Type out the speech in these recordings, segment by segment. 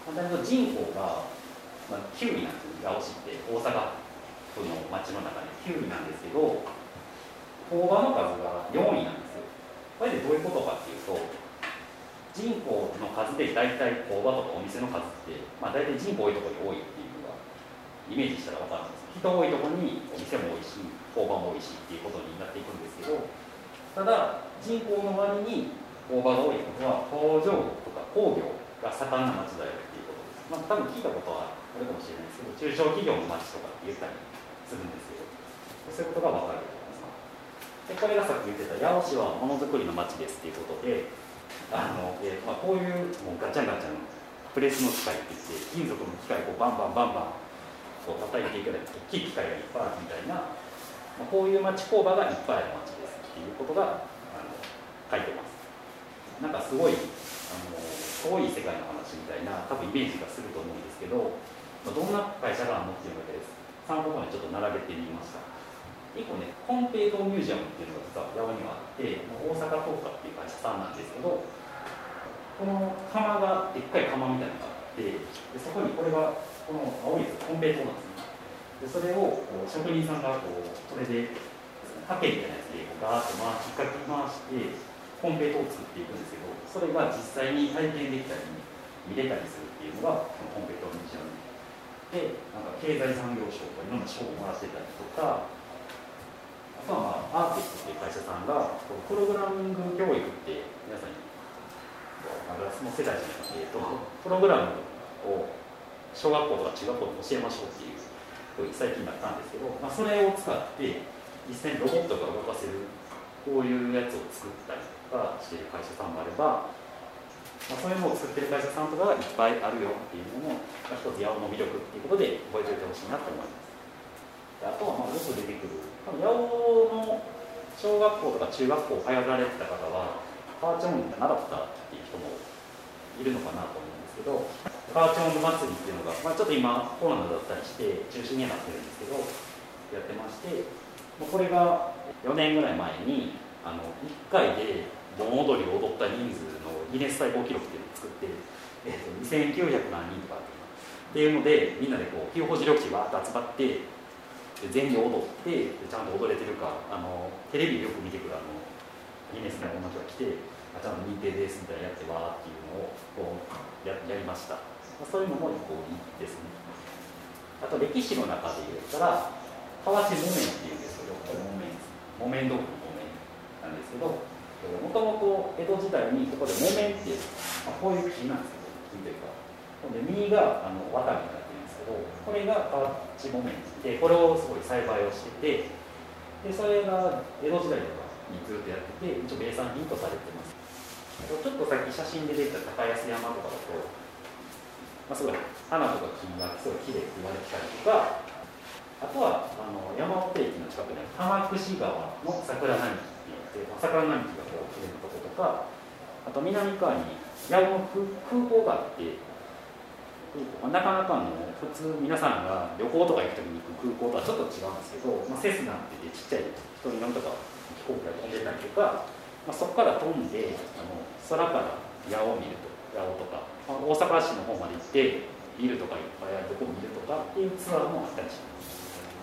だけど人口が、9位なんですよ。八尾市って大阪府の町の中で9位なんですけど、工場の数が4位なんですよ。これでどういうことかっていうと、人口の数で大体工場とかお店の数って、大体人口多いところに多いっていうのがイメージしたら分かるんです。人多いところにお店も多いし、工場も多いしっていうことになっていくんですけど、ただ人口の割に工場が多いことは工場とか工業が盛んな町だよっていうことです。多分聞いたことはあるかもしれないですけど、中小企業の町とかって言ったりするんですけど、そういうことが分かると思います。でこれがさっき言ってた八尾市はものづくりの町ですっていうことで、こういうもうガチャンガチャンプレスの機械って言って金属の機械をバンバンバンバンこう叩いていくような大きい機械がいっぱいあるみたいな、こういう町工場がいっぱいある町ですっていうことが書いてます。なんかすごい遠い世界の話みたいな多分イメージがすると思うんですけど、どんな会社があるのっていうので3個までちょっと並べてみました。1個ね、コンペイトーミュージアムっていうのが実は八尾にはあって、大阪桐花っていう会社さんなんですけど、この窯がでっかい窯みたいなのがあって、でそこにこれがこの青いやつコンペイトーなんですね。でそれを職人さんがこれでハケみたいなやつでガーッと引っかき回してコンペイトーを作っていくんですけど、それが実際に体験できたり見れたりするっていうのがこのコンペイトーミュージアムで、なんか経済産業省とかいろんな賞をもらってたりとか、あとはアーティストっていう会社さんがプログラミング教育って皆さんにその世代じゃなくて、プログラムを小学校とか中学校で教えましょうっていう最近だったんですけど、それを使って実際にロボットが動かせるこういうやつを作ったりとかしている会社さんもあれば、そういうのを作ってる会社さんとかがいっぱいあるよっていうのも一つ八尾の魅力っていうことで覚えておいてほしいなと思います。あとはよく出てくる八尾の小学校とか中学校通われてた方は河内音楽習ったっていう人もいるのかなと思うんですけど、河内音楽祭りっていうのが、ちょっと今コロナだったりして中止にはなってるんですけどやってまして、これが4年ぐらい前に1回で盆踊りを踊った人数のギネス最高記録っていうのを作って、2900何人とかっていうのでみんなで9保持力士わーっと集まって全員踊ってちゃんと踊れてるかテレビよく見てくるギネスの女の人が来てちゃんと認定ですみたいなやってわーっていうのをやりました。そういうのも一個いいですね。あと歴史の中で言ったら河内木綿っていうんですけど、これ木綿豆腐の木綿なんですけど、もともと江戸時代にここで木綿っていう、こういう木なんですけど、木というかで実が綿になってるんですけど、これが河内木綿でこれをすごい栽培をしてて、でそれが江戸時代とかにずっとやってて一応名産品とされてます。ちょっとさっき写真で出てた高安山とかだと、すごい花とか木がすごい綺麗って言われてたりとか、あとは山手駅の近くにある玉串川の桜並木って言って、桜並木が綺麗なとことか、あと南側に八尾の空港があって、なかなか普通皆さんが旅行とか行くときに行く空港とはちょっと違うんですけど、セスナって言ってちっちゃい一人乗りとか飛行機が飛んでたりとか、そこから飛んで空から八尾を見ると、八尾とか大阪市の方まで行ってビルとかいっぱいあるとこを見るとかっていうツアーもあったりします。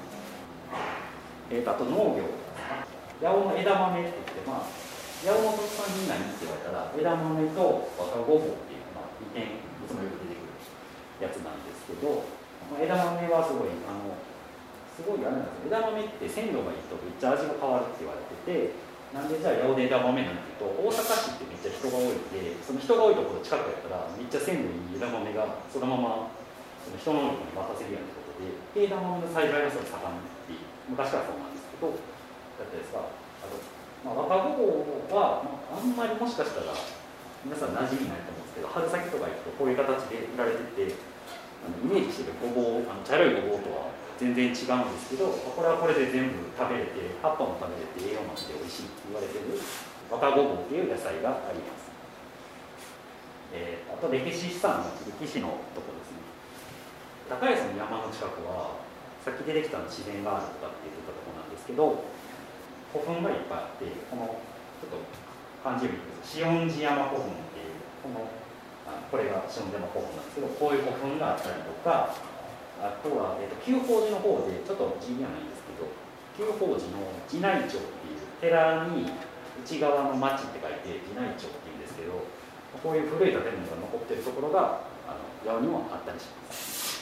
あと農業、八尾の枝豆って言って、八尾の特産品何って言われたら枝豆と若ごぼうっていう、2点いつもよく出てくるやつなんですけど、枝豆はすごいあれなんですよ。枝豆って鮮度がいいとめっちゃ味が変わるって言われてて、なんでじゃあ八尾で枝豆なんていうと、大阪市ってめっちゃ人が多いんで、その人が多いところ近くやったらめっちゃ鮮度いい枝豆がそのままその人の能力に渡せるようなことで、枝豆の栽培がすごい盛んって昔からそうなんですけど、だったりですか。あと、若ごぼうは、あんまりもしかしたら皆さん馴染みないと思うんですけど、春先とか行くとこういう形で売られてて、イメージしてるごぼう、茶色いごぼうとは全然違うんですけど、これはこれで全部食べれて、葉っぱも食べれて栄養もあって美味しいって言われてる若ごぼうっていう野菜があります。あと歴史資産の歴史のところですね。高安の山の近くはさっき出てきた自然があるとかって言ってたところなんですけど、古墳がいっぱいあって、このちょっと漢字を見てください。紫音寺山古墳っていうこのこれが下山古墳なんですけど、こういう古墳があったりとか、あとは、旧法寺の方でちょっと字にはないんですけど、旧法寺の寺内町っていう寺に内側の町って書いて寺内町っていうんですけど、こういう古い建物が残ってるところが八尾にもあったりします。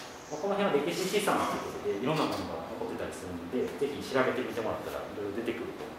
この辺は歴史資産ということでいろんなものが残ってたりするので、ぜひ調べてみてもらったらいろいろ出てくると思います。